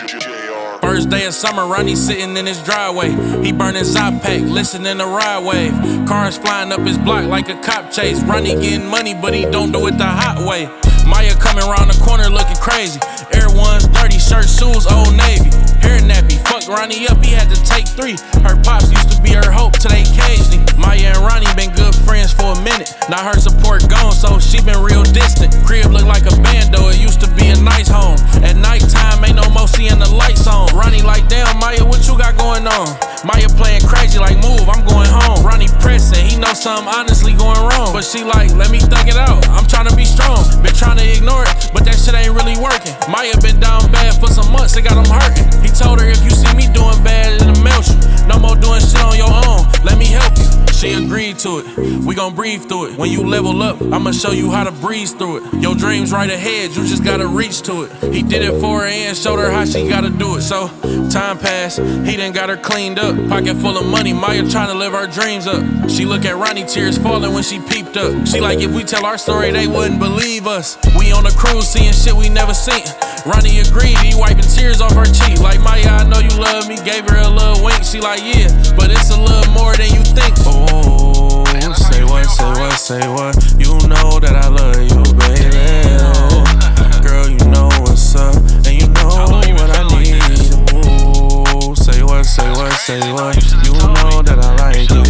First day of summer, Ronnie sitting in his driveway. He burning Zop pack, listening to Ride Wave. Cars flying up his block like a cop chase. Ronnie getting money, but he don't do it the hot way. Maya coming around the corner looking crazy. Air Ones, dirty shirt, shoes, Old Navy. Hair nappy, fucked Ronnie up, he had to take 3. Her pops used to be her hope till they caged him. Maya and Ronnie been good friends for a minute. Now her support gone, so she been real distant. Crib look like a bando, it used to be a nice home. At nighttime, ain't no more seeing the lights on. Ronnie like, damn, Maya, what you got going on? Maya playing crazy like, move, I'm going home. Ronnie pressing, he know something honestly going wrong. But she like, let me thug it out, I'm trying to be strong. Been trying to ignore it, but that shit ain't really working. Maya been down bad for some months, it got him hurting. He told her, if you see me doing bad, it'll melt you. No more doing shit on your own, let me help you. She agreed to it, we gon' breathe through it. When you level up, I'ma show you how to breeze through it. Your dreams right ahead, you just gotta reach to it. He did it for her and showed her how she gotta do it. So, time passed, he done got her cleaned up. Pocket full of money, Maya tryna live her dreams up. She look at Ronnie, tears falling when she peeped up. She like, if we tell our story, they wouldn't believe us. We on a cruise, seeing shit we never seen. Ronnie agreed, he wiping tears off her cheek. Like, Maya, I know you love me, gave her a little wink. She like, yeah, but it's a little more than you think. Oh, say what, say what, say what. You know that I love you, baby. Girl, you know what's up, and you know what I need. Oh, say what, say what, say what. You know that I like you,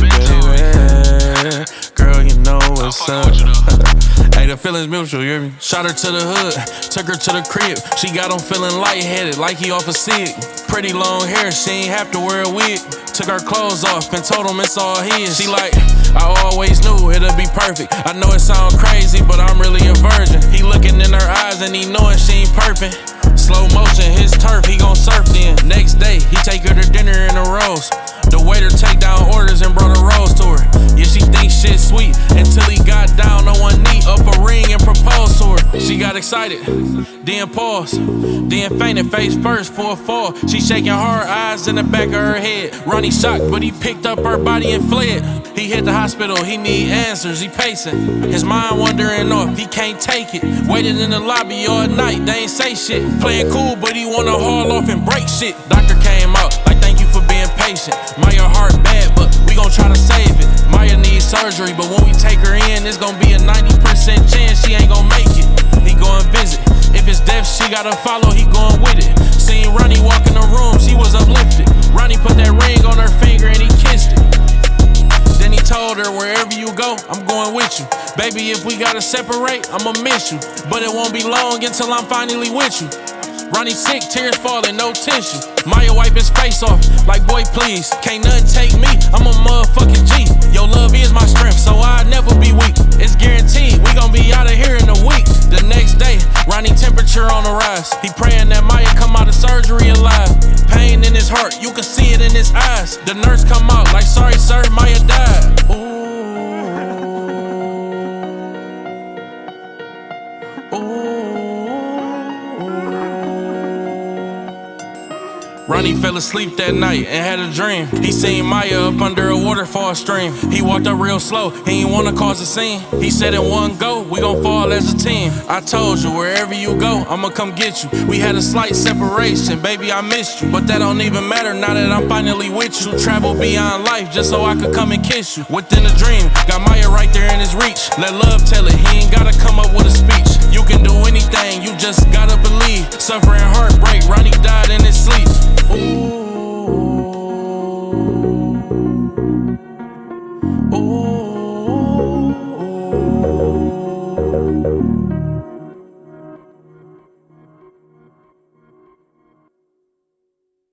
baby. Girl, you know what's up. Hey, the feeling's mutual, you hear me? Shot her to the hood, took her to the crib. She got him feeling lightheaded, like he off a cig. Pretty long hair, she ain't have to wear a wig. Took her clothes off and told him it's all his. She like, I always knew it'd be perfect. I know it sound crazy, but I'm really a virgin. He looking in her eyes and he knowing she ain't perping. Slow motion, his turf, he gon' surf then. Next day, he take her to dinner in a rose. The waiter take down orders and brought a rose to her. Yeah, she thinks shit sweet until he got down on one knee, up a ring and proposed to her. She got excited, then paused, then fainted face first for a fall. She shaking hard, eyes in the back of her head. Ronnie shocked, but he picked up her body and fled. He hit the hospital, he need answers, he pacing. His mind wandering off, he can't take it. Waited in the lobby all night, they ain't say shit. Playing cool, but he wanna haul off and break shit. Doctor came out, like thank you for being patient. Maya heart bad, but we gon' try to save it. Maya needs surgery, but when we take her in, it's gon' be a 90% chance she ain't gon' make it. He goin' visit. If it's death, she gotta follow, he goin' with it. Seen Ronnie walk in the room, she was uplifted. Ronnie put that ring on her finger and he kissed it. Then he told her, wherever you go, I'm going with you. Baby, if we gotta separate, I'ma miss you. But it won't be long until I'm finally with you. Ronnie sick, tears falling, no tissue. Maya wipe his face off, like boy please. Can't nothing take me, I'm a motherfucking G. Your love is my strength, so I'll never be weak. It's guaranteed, we gon' be out of here in a week. The next day, Ronnie temperature on the rise. He praying that Maya come out of surgery alive. Pain in his heart, you can see it in his eyes. The nurse come out like, sorry sir, Maya died. Ooh. Ronnie fell asleep that night and had a dream. He seen Maya up under a waterfall stream. He walked up real slow, he ain't wanna cause a scene. He said in one go, we gon' fall as a team. I told you, wherever you go, I'ma come get you. We had a slight separation, baby, I missed you. But that don't even matter now that I'm finally with you. Travel beyond life just so I could come and kiss you. Within a dream, got Maya right there in his reach. Let love tell it, he ain't gotta come up with a speech. You can do anything, you just gotta believe. Suffering